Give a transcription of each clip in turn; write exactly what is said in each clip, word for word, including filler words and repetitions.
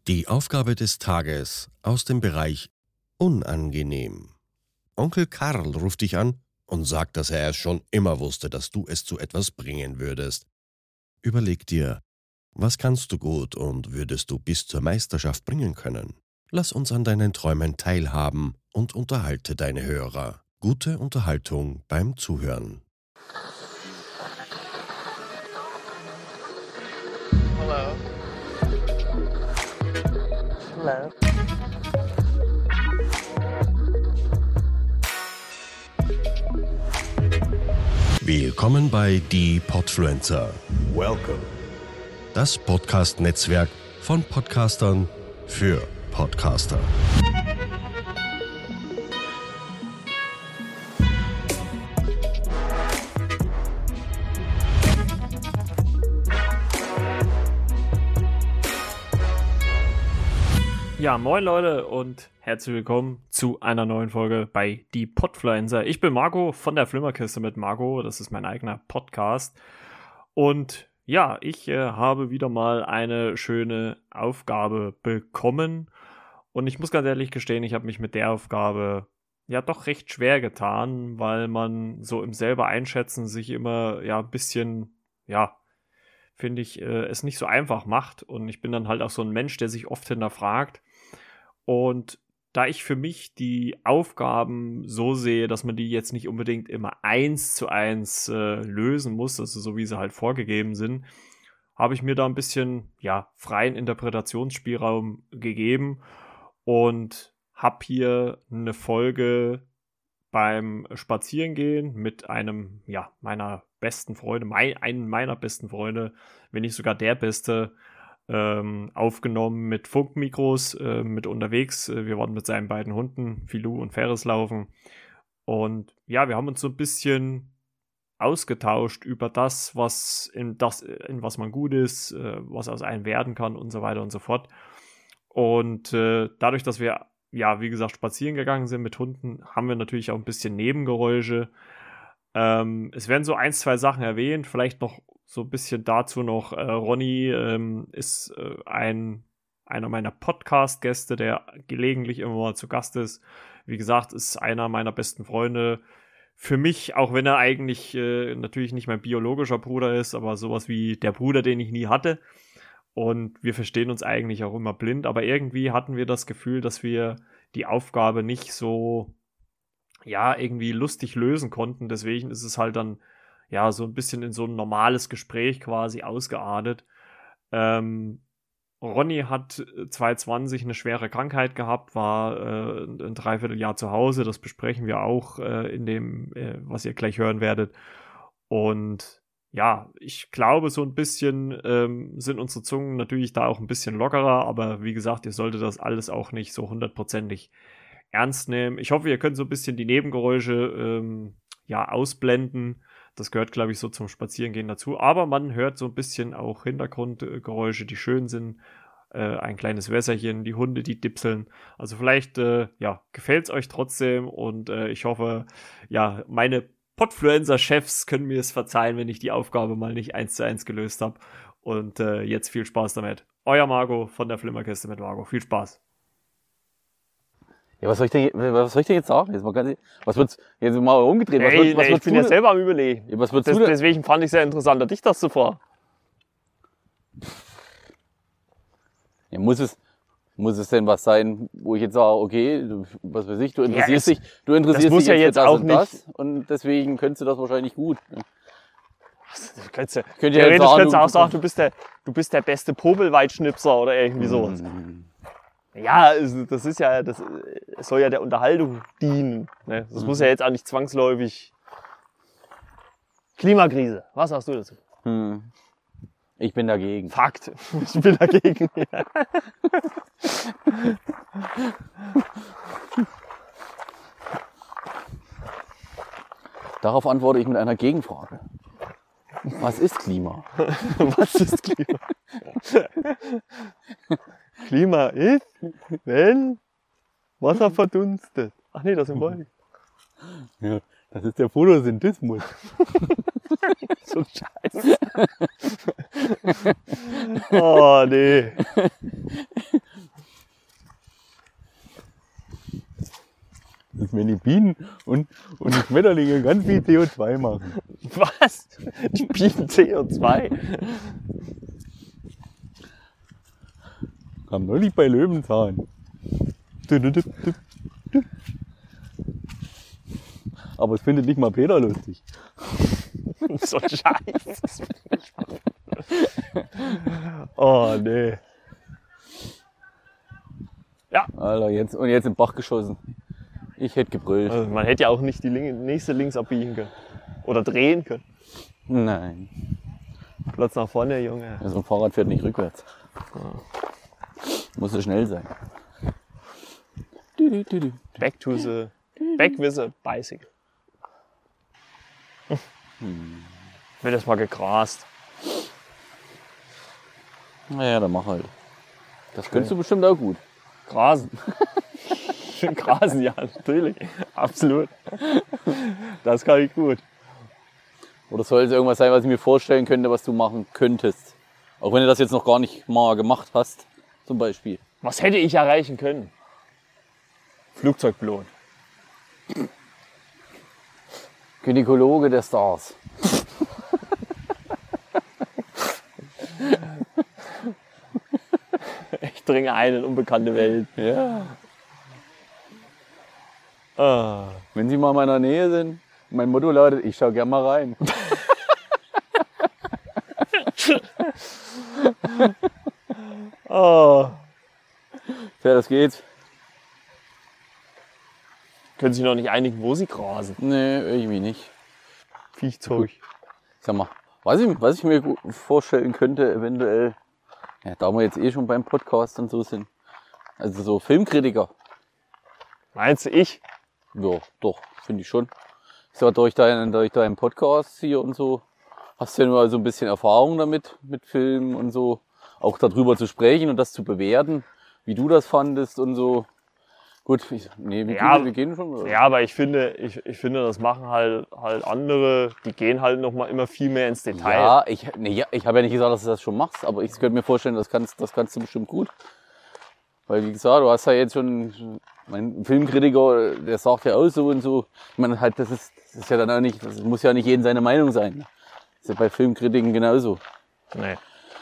Die Aufgabe des Tages aus dem Bereich unangenehm. Onkel Karl ruft dich an und sagt, dass er es schon immer wusste, dass du es zu etwas bringen würdest. Überleg dir, was kannst du gut und würdest du bis zur Meisterschaft bringen können? Lass uns an deinen Träumen teilhaben und unterhalte deine Hörer. Gute Unterhaltung beim Zuhören. Hello. Hello. Willkommen bei Die Podfluencer. Welcome. Das Podcast-Netzwerk von Podcastern für Podcaster. Ja, moin Leute und herzlich willkommen zu einer neuen Folge bei Die Podfluencer. Ich bin Marco von der Flimmerkiste mit Marco, das ist mein eigener Podcast. Und ja, ich äh, habe wieder mal eine schöne Aufgabe bekommen. Und ich muss ganz ehrlich gestehen, ich habe mich mit der Aufgabe ja doch recht schwer getan, weil man so im selber Einschätzen sich immer ja ein bisschen, ja, finde ich, äh, es nicht so einfach macht. Und ich bin dann halt auch so ein Mensch, der sich oft hinterfragt. Und da ich für mich die Aufgaben so sehe, dass man die jetzt nicht unbedingt immer eins zu eins äh, lösen muss, also so wie sie halt vorgegeben sind, habe ich mir da ein bisschen ja, freien Interpretationsspielraum gegeben und habe hier eine Folge beim Spazierengehen mit einem ja, meiner besten Freunde, mein, einen meiner besten Freunde, wenn nicht sogar der beste, Ähm, aufgenommen mit Funkmikros, äh, mit unterwegs. Wir waren mit seinen beiden Hunden, Filou und Ferris, laufen. Und ja, wir haben uns so ein bisschen ausgetauscht über das, was in, das, in was man gut ist, äh, was aus einem werden kann und so weiter und so fort. Und äh, dadurch, dass wir, ja, wie gesagt, spazieren gegangen sind mit Hunden, haben wir natürlich auch ein bisschen Nebengeräusche. Ähm, es werden so ein, zwei Sachen erwähnt, vielleicht noch so ein bisschen dazu noch, äh, Ronny ähm, ist äh, ein, einer meiner Podcast-Gäste, der gelegentlich immer mal zu Gast ist. Wie gesagt, ist einer meiner besten Freunde. Für mich, auch wenn er eigentlich äh, natürlich nicht mein biologischer Bruder ist, aber sowas wie der Bruder, den ich nie hatte. Und wir verstehen uns eigentlich auch immer blind, aber irgendwie hatten wir das Gefühl, dass wir die Aufgabe nicht so, ja, irgendwie lustig lösen konnten. Deswegen ist es halt dann ja, so ein bisschen in so ein normales Gespräch quasi ausgeartet. Ähm, Ronny hat zwanzig zwanzig eine schwere Krankheit gehabt, war äh, ein Dreivierteljahr zu Hause. Das besprechen wir auch äh, in dem, äh, was ihr gleich hören werdet. Und ja, ich glaube, so ein bisschen ähm, sind unsere Zungen natürlich da auch ein bisschen lockerer. Aber wie gesagt, ihr solltet das alles auch nicht so hundertprozentig ernst nehmen. Ich hoffe, ihr könnt so ein bisschen die Nebengeräusche ähm, ja, ausblenden. Das gehört, glaube ich, so zum Spazierengehen dazu. Aber man hört so ein bisschen auch Hintergrundgeräusche, die schön sind. Äh, ein kleines Wässerchen, die Hunde, die dipseln. Also vielleicht, äh, ja, gefällt es euch trotzdem. Und äh, ich hoffe, ja, meine Podfluencer-Chefs können mir es verzeihen, wenn ich die Aufgabe mal nicht eins zu eins gelöst habe. Und äh, jetzt viel Spaß damit. Euer Marco von der Flimmerkiste mit Marco. Viel Spaß. Ja, was soll ich denn, was soll ich denn jetzt sagen? Jetzt mal ganz, was wird's, jetzt mal umgedreht. Was Hey, wird, was nee, ich bin ja selber am Überlegen. Ja, was würdest Das, du denn? deswegen fand ich es sehr interessant, dich das zuvor. Ja, muss es, muss es denn was sein, wo ich jetzt sage, okay, du, was weiß ich, du interessierst Ja, es- dich, du interessierst das muss dich ja jetzt jetzt für das auch und nicht- das und deswegen könntest du das wahrscheinlich gut. Ja. Du könntest ja, Könnt ihr jetzt theoretisch sagen, könntest du du- auch sagen, du bist der, du bist der beste Popelweitschnipser oder irgendwie sowas. Mm. Ja, es- das ist ja, das es soll ja der Unterhaltung dienen. Ne? Das muss ja jetzt auch nicht zwangsläufig. Klimakrise, was sagst du dazu? Hm. Ich bin dagegen. Fakt, ich bin dagegen. Darauf antworte ich mit einer Gegenfrage. Was ist Klima? Was ist Klima? Klima ist, wenn Wasser verdunstet. Ach nee, das sind Wolken. Ja, das ist der Photosynthetismus. So ein Scheiß. Oh nee. wenn die Bienen und, und die Schmetterlinge ganz viel C O zwei machen. Was? Die bieten C O zwei? Kam neulich bei Löwenzahn. Aber es findet nicht mal Peter lustig. So ein Scheiß. Oh, nee. Ja. Alter, jetzt, und jetzt im Bach geschossen. Ich hätte gebrüllt. Also man hätte ja auch nicht die Lin- nächste links abbiegen können. Oder drehen können. Nein. Platz nach vorne, Junge. So ein Fahrrad fährt nicht rückwärts. Muss so schnell sein. Back to the... Back with a bicycle. Wird das mal gegrast. Naja, dann mach halt. Das könntest du bestimmt auch gut. Grasen. Grasen, ja, natürlich. Absolut. Das kann ich gut. Oder soll es irgendwas sein, was ich mir vorstellen könnte, was du machen könntest? Auch wenn du das jetzt noch gar nicht mal gemacht hast, zum Beispiel. Was hätte ich erreichen können? Flugzeugpilot. Gynäkologe der Stars. Ich dringe ein in unbekannte Welt. Ja. Ah. Wenn Sie mal in meiner Nähe sind, mein Motto lautet, ich schau gern mal rein. Oh. Ja, das geht. Können Sie noch nicht einigen, wo Sie grasen? Nee, irgendwie nicht. Viechzeug. Sag mal, was ich, was ich mir gut vorstellen könnte, eventuell, ja, da wir jetzt eh schon beim Podcast und so sind, also so Filmkritiker. Meinst du ich? Ja, doch, finde ich schon. Ich sag, durch deinen, durch deinen Podcast hier und so, hast du ja nur so ein bisschen Erfahrung damit, mit Filmen und so, auch darüber zu sprechen und das zu bewerten, wie du das fandest und so. Gut, ich, nee, wir, Ja, gehen, wir gehen schon. Oder? Ja, aber ich finde, ich, ich finde, das machen halt, halt andere, die gehen halt noch mal immer viel mehr ins Detail. Ja, ich, nee, ja, ich habe ja nicht gesagt, dass du das schon machst, aber ich könnte mir vorstellen, das kannst, das kannst du bestimmt gut. Weil, wie gesagt, du hast ja jetzt schon, mein Filmkritiker, der sagt ja auch so und so. Ich meine, halt, das ist, das ist ja dann auch nicht, das muss ja nicht jedem seine Meinung sein. Das ist ja bei Filmkritiken genauso. Nee.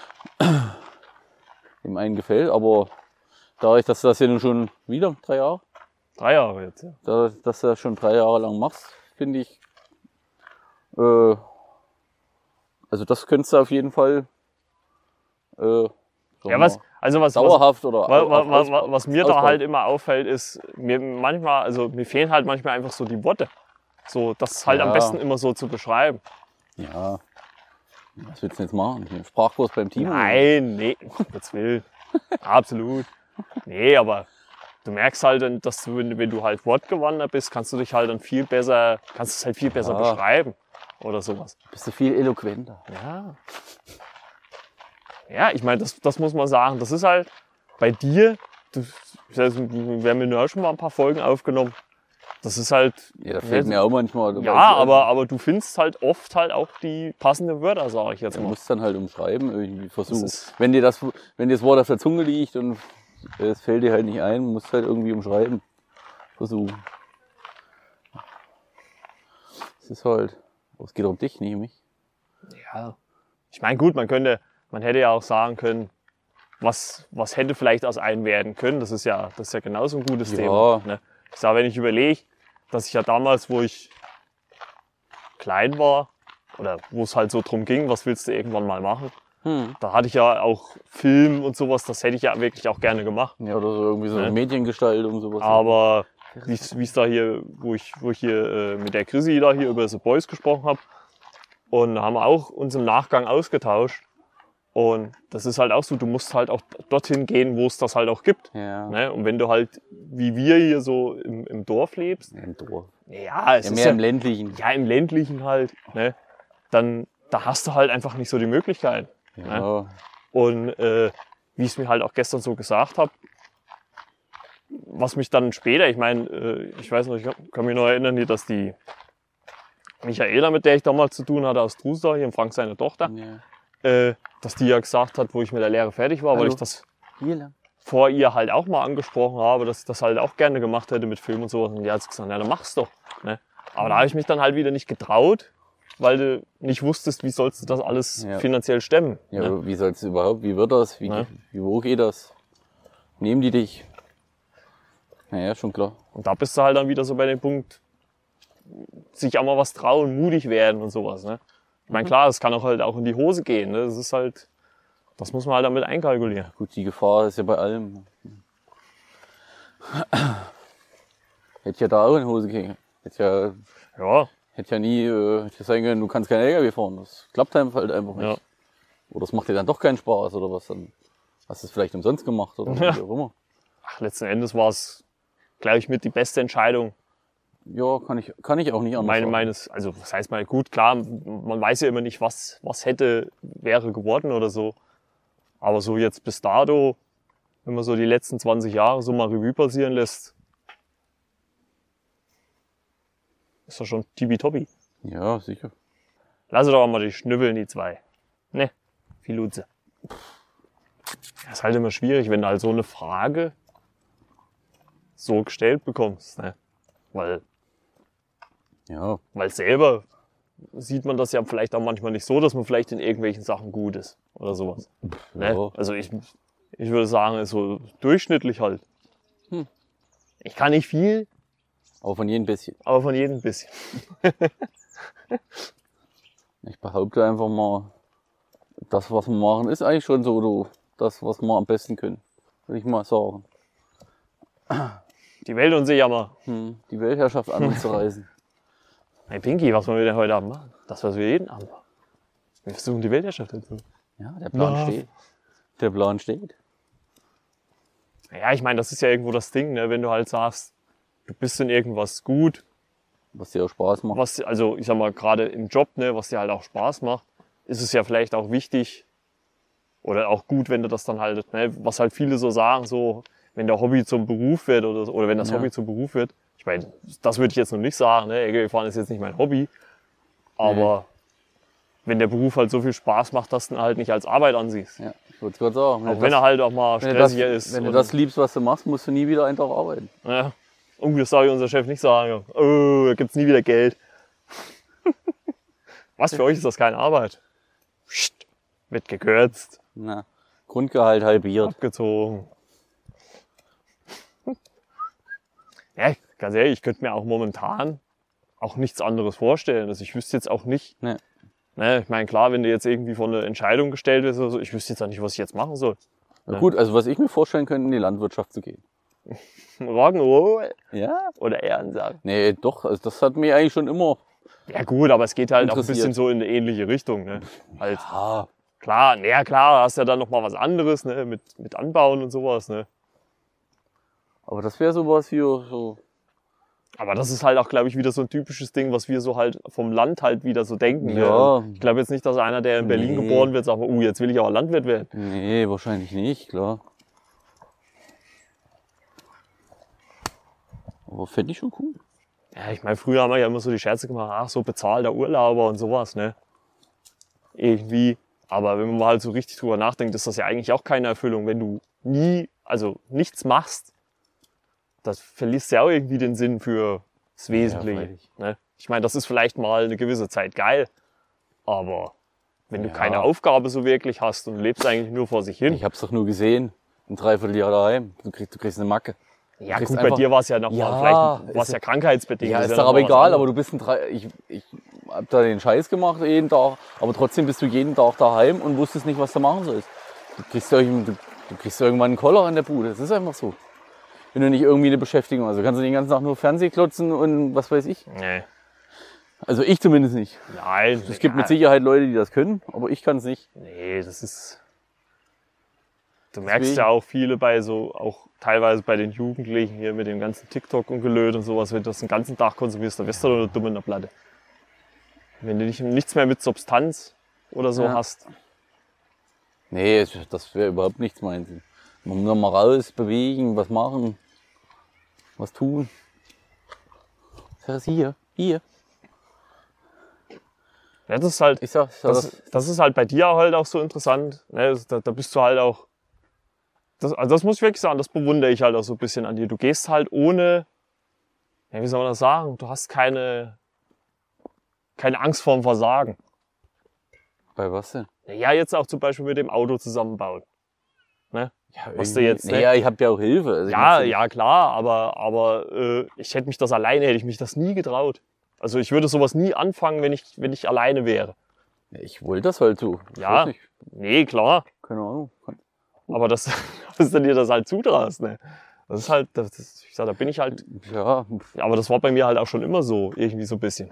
Dem einen gefällt, aber dadurch, dass du das ja nun schon wieder drei Jahre, Drei Jahre jetzt, ja. dadurch, dass du das schon drei Jahre lang machst, finde ich, äh, also das könntest du auf jeden Fall, äh, sagen Ja, wir was, also was, was, dauerhaft oder wa, au- wa, auf- wa, aus- wa, was mir da ausbauen. halt immer auffällt, ist, mir manchmal, also mir fehlen halt manchmal einfach so die Worte. So, das halt Ja. am besten immer so zu beschreiben. Ja. Was willst du denn jetzt machen? Hier, Sprachkurs beim Team? Nein, nee, Gottes Willen. Absolut. Nee, aber du merkst halt, dann, dass du, wenn, wenn du halt wortgewandert bist, kannst du dich halt dann viel besser, kannst es halt viel besser Ja. beschreiben. Oder sowas. Bist du viel eloquenter. Ja. Ja, ich meine, das, das muss man sagen. Das ist halt bei dir, du, wir haben ja schon mal ein paar Folgen aufgenommen. Das ist halt. Ja, da fehlt mir auch manchmal. Ja, aber, aber du findest halt oft halt auch die passenden Wörter, sage ich jetzt Du mal. musst dann halt umschreiben, irgendwie versuchen. Das ist- Wenn dir das, wenn dir das Wort auf der Zunge liegt und es fällt dir halt nicht ein, musst halt irgendwie umschreiben. Versuchen. Das ist halt. Aber es geht um dich, nicht um mich. Ja. Ich meine, gut, man könnte, man hätte ja auch sagen können, was, was hätte vielleicht aus einem werden können. Das ist ja, das ist ja genauso ein gutes Ja. Thema. Ne? Ich sage, wenn ich überlege, dass ich ja damals, wo ich klein war, oder wo es halt so drum ging, was willst du irgendwann mal machen, Hm. da hatte ich ja auch Film und sowas, das hätte ich ja wirklich auch gerne gemacht. Ja, oder so irgendwie so eine Ne? Mediengestaltung, sowas. Aber wie es da hier, wo ich, wo ich hier äh, mit der Chrissy da hier über The Boys gesprochen habe, und da haben wir auch uns im Nachgang ausgetauscht. Und das ist halt auch so, du musst halt auch dorthin gehen, wo es das halt auch gibt. Ja. Ne? Und wenn du halt, wie wir hier so im, im Dorf lebst, Im Dorf. ja, es Ja, ist mehr ja, im ländlichen. ja im ländlichen halt, ne? Dann da hast du halt einfach nicht so die Möglichkeit. Ja. Und äh, wie ich es mir halt auch gestern so gesagt habe, was mich dann später, ich meine, äh, ich weiß noch, ich kann mich noch erinnern, hier, dass die Michaela, mit der ich damals zu tun hatte, aus Trusdorf, hier im Frank seine Tochter, Ja. äh, dass die ja gesagt hat, wo ich mit der Lehre fertig war, weil Hallo. ich das Hier lang. vor ihr halt auch mal angesprochen habe, dass ich das halt auch gerne gemacht hätte mit Film und sowas. Und die hat gesagt, ja, dann mach's doch. Ne? Aber da habe ich mich dann halt wieder nicht getraut, weil du nicht wusstest, wie sollst du das alles Ja. finanziell stemmen. Ja, Ne? aber wie soll's überhaupt, wie wird das, wie, Ja. wie wo geht das? Nehmen die dich? Naja, schon klar. Und da bist du halt dann wieder so bei dem Punkt, sich auch mal was trauen, mutig werden und sowas. Ne? Ich meine, klar, es kann auch halt auch in die Hose gehen. Ne? Das ist halt, das muss man halt damit einkalkulieren. Gut, die Gefahr ist ja bei allem. Hätte ja da auch in die Hose gehen. Hätte ja, Ja, hätte ja nie äh, hätte ja sagen können, du kannst kein L K W fahren. Das klappt halt einfach nicht. ja. Oder das macht dir dann doch keinen Spaß oder was dann. Hast du es vielleicht umsonst gemacht oder Ja. wie auch immer. Ach, letzten Endes war es, glaube ich, mit die beste Entscheidung. Ja, kann ich, kann ich auch nicht anders Meine, sagen. meines, also was heißt mal gut, klar, man weiß ja immer nicht, was, was hätte, wäre geworden oder so. Aber so jetzt bis dato, wenn man so die letzten zwanzig Jahre so mal Revue passieren lässt, ist das schon tippitoppi. Ja, sicher. Lass doch mal die schnüffeln, die zwei. Ne, viel Lutze. Das ist halt immer schwierig, wenn du halt so eine Frage so gestellt bekommst. Ne? Weil, Ja, weil selber sieht man das ja vielleicht auch manchmal nicht so, dass man vielleicht in irgendwelchen Sachen gut ist oder sowas. Ne? ja. Also ich, ich würde sagen, ist so durchschnittlich halt. Hm. Ich kann nicht viel, aber von jedem bisschen. aber von jedem ein bisschen. Ich behaupte einfach mal, das, was wir machen, ist eigentlich schon so du, das, was wir am besten können. Würde ich mal sagen. Die Welt und sich jammer. Hm, die Weltherrschaft an uns zu reißen. Hey Pinky, was wollen wir denn heute Abend machen? Das, was wir jeden Abend machen. Wir versuchen die Weltherrschaft dazu. Ja, der Plan Ja. steht. Der Plan steht. Ja, ich meine, das ist ja irgendwo das Ding, ne? Wenn du halt sagst, du bist in irgendwas gut, Was dir auch Spaß macht. was, also ich sag mal, gerade im Job, ne, was dir halt auch Spaß macht, ist es ja vielleicht auch wichtig oder auch gut, wenn du das dann halt, ne, was halt viele so sagen, so, wenn der Hobby zum Beruf wird oder, oder wenn das Ja. Hobby zum Beruf wird. Ich meine, das würde ich jetzt noch nicht sagen, ne, L K W-Fahren ist jetzt nicht mein Hobby, aber wenn der Beruf halt so viel Spaß macht, dass du ihn halt nicht als Arbeit ansiehst. Ja, ich würde es gerade sagen. Wenn, Auch du wenn das, er halt auch mal wenn, du das, stressiger ist. wenn du und- das liebst, was du machst, musst du nie wieder einen Tag arbeiten. Ja. Und das darf ich unser Chef nicht sagen. Oh, da gibt's nie wieder Geld. Was, für euch ist das keine Arbeit? Psst, wird gekürzt, Na, Grundgehalt halbiert. abgezogen. Ja, ganz ehrlich, ich könnte mir auch momentan auch nichts anderes vorstellen. Also ich wüsste jetzt auch nicht, Nee. ne, ich meine, klar, wenn du jetzt irgendwie vor eine Entscheidung gestellt wirst oder so, ich wüsste jetzt auch nicht, was ich jetzt machen soll. Na gut, also was ich mir vorstellen könnte, in die Landwirtschaft zu gehen. Rock'n'Roll Ja? oder Ehrensache. Nee, doch, also das hat mich eigentlich schon immer. Ja gut, aber es geht halt auch ein Interessiert. bisschen so in eine ähnliche Richtung. Ne? Halt, Ah, klar, naja, klar, hast ja dann noch mal was anderes, ne, mit, mit Anbauen und sowas, ne. aber das wäre sowas wie so. Aber das ist halt auch, glaube ich, wieder so ein typisches Ding, was wir so halt vom Land halt wieder so denken. Ja. Ne? Ich glaube jetzt nicht, dass einer, der in Berlin Nee. geboren wird, sagt, uh, jetzt will ich aber Landwirt werden. Nee, wahrscheinlich nicht, klar. Aber fände ich schon cool. Ja, ich meine, früher haben wir ja immer so die Scherze gemacht, ach, so bezahlter Urlauber und sowas, ne. Irgendwie. Aber wenn man mal halt so richtig drüber nachdenkt, ist das ja eigentlich auch keine Erfüllung, wenn du nie, also nichts machst. Das verlierst ja auch irgendwie den Sinn für das Wesentliche. freilich. Ne? Ich meine, das ist vielleicht mal eine gewisse Zeit geil, aber wenn du Ja. keine Aufgabe so wirklich hast und lebst eigentlich nur vor sich hin. Ich hab's doch nur gesehen. Ein Dreivierteljahr daheim. Du kriegst, du kriegst eine Macke. ja kriegst gut, bei einfach- dir war es ja noch Ja, mal, vielleicht war es ist- ja krankheitsbedingt. Ja, das ist ja doch noch aber mal was egal, anderes. aber du bist ein drei. Ich, ich hab da den Scheiß gemacht jeden Tag, aber trotzdem bist du jeden Tag daheim und wusstest nicht, was du machen sollst. Du kriegst, irgend- du, du kriegst irgendwann einen Koller an der Bude. Das ist einfach so. Wenn du nicht irgendwie eine Beschäftigung hast. Du kannst den ganzen Tag nur Fernseh klotzen und was weiß ich. Nee. Also ich zumindest nicht. Nein. Es gibt mit Sicherheit Leute, die das können, aber ich kann es nicht. Nee, das ist. Du merkst Deswegen- ja auch viele bei so, auch teilweise bei den Jugendlichen hier mit dem ganzen TikTok und Gelöt und sowas, wenn du das den ganzen Tag konsumierst, dann wirst du doch dumm in der Platte. Wenn du nicht, nichts mehr mit Substanz oder so Ja. hast. Nee, das wäre überhaupt nichts meins. Man muss noch mal raus, bewegen, was machen, was tun. Das ist hier, hier. Ja, das ist halt, Ich sag, ich sag das, das, das ist halt bei dir halt auch so interessant. Ne? Da, da bist du halt auch das, also das muss ich wirklich sagen, das bewundere ich halt auch so ein bisschen an dir. Du gehst halt ohne, ja, wie soll man das sagen, du hast keine, keine Angst vorm Versagen. Bei was denn? Ja, jetzt auch zum Beispiel mit dem Auto zusammenbauen. Ne? Ja, Was du jetzt, ne? Ja, ich habe ja auch Hilfe. Also ich Ja, mach's ja, klar, aber, aber äh, ich hätte mich das alleine, hätte ich mich das nie getraut. Also ich würde sowas nie anfangen, wenn ich, wenn ich alleine wäre. Ja, ich wollte das halt so. Ich Ja. weiß nicht. Nee, klar. Keine Ahnung. Aber das, dass du dir das halt zutraust, ne? Das ist halt, das, das, ich sag, da bin ich halt, Ja, aber das war bei mir halt auch schon immer so, irgendwie so ein bisschen.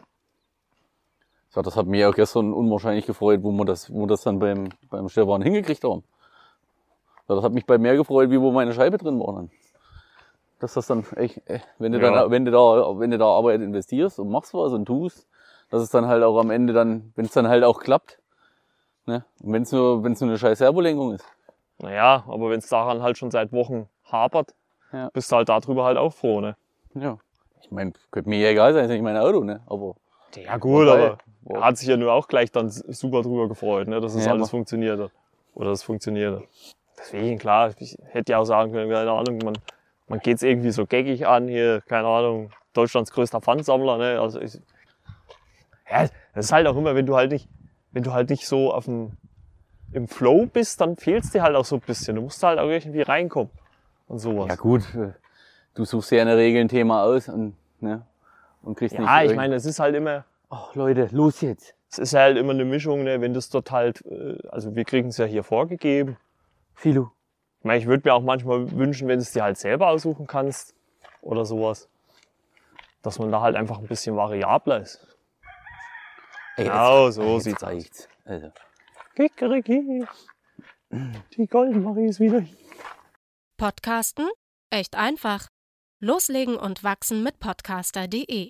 ja, das hat mich auch gestern unwahrscheinlich gefreut, wo wir das, wo wir das dann beim, beim Stefan hingekriegt haben. Ja, das hat mich bei mehr gefreut, wie wo meine Scheibe drin war dann. Dass das dann echt, äh, wenn du Ja. dann, wenn du da, wenn du da Arbeit investierst und machst was und tust, dass es dann halt auch am Ende dann, wenn es dann halt auch klappt, ne? Und wenn es nur, wenn es nur eine scheiß Servolenkung ist. Naja, aber wenn es daran halt schon seit Wochen hapert, Ja. bist du halt darüber halt auch froh, ne? Ja. Ich meine, könnte mir ja egal sein, ist ja nicht mein Auto, ne? Aber. Ja gut, Wobei- aber er hat sich ja nur auch gleich dann super drüber gefreut, ne, dass das Ja, alles aber- funktioniert hat. Oder das funktioniert hat. Deswegen, klar, ich hätte ja auch sagen können, keine Ahnung, man, man geht es irgendwie so geckig an hier, keine Ahnung, Deutschlands größter Pfandsammler, ne? Also ich, ja, das ist halt auch immer, wenn du halt nicht, wenn du halt nicht so auf dem, im Flow bist, dann fehlt es dir halt auch so ein bisschen. Du musst halt auch irgendwie reinkommen und sowas. Ja gut, äh, du suchst ja in der Regel ein Thema aus und, ne? Und kriegst nicht. Ja, ich irgend- meine, es ist halt immer, Ach Leute, los jetzt. es ist halt immer eine Mischung, ne, wenn das dort halt, äh, also wir kriegen es ja hier vorgegeben. Philo. Ich meine, ich würde mir auch manchmal wünschen, wenn du es dir halt selber aussuchen kannst oder sowas, dass man da halt einfach ein bisschen variabler ist. Ey, Genau, jetzt- so jetzt sieht's reicht's. Also. Kikeriki, die Goldmarie ist wieder hier. Podcasten? Echt einfach. Loslegen und wachsen mit podcaster punkt de.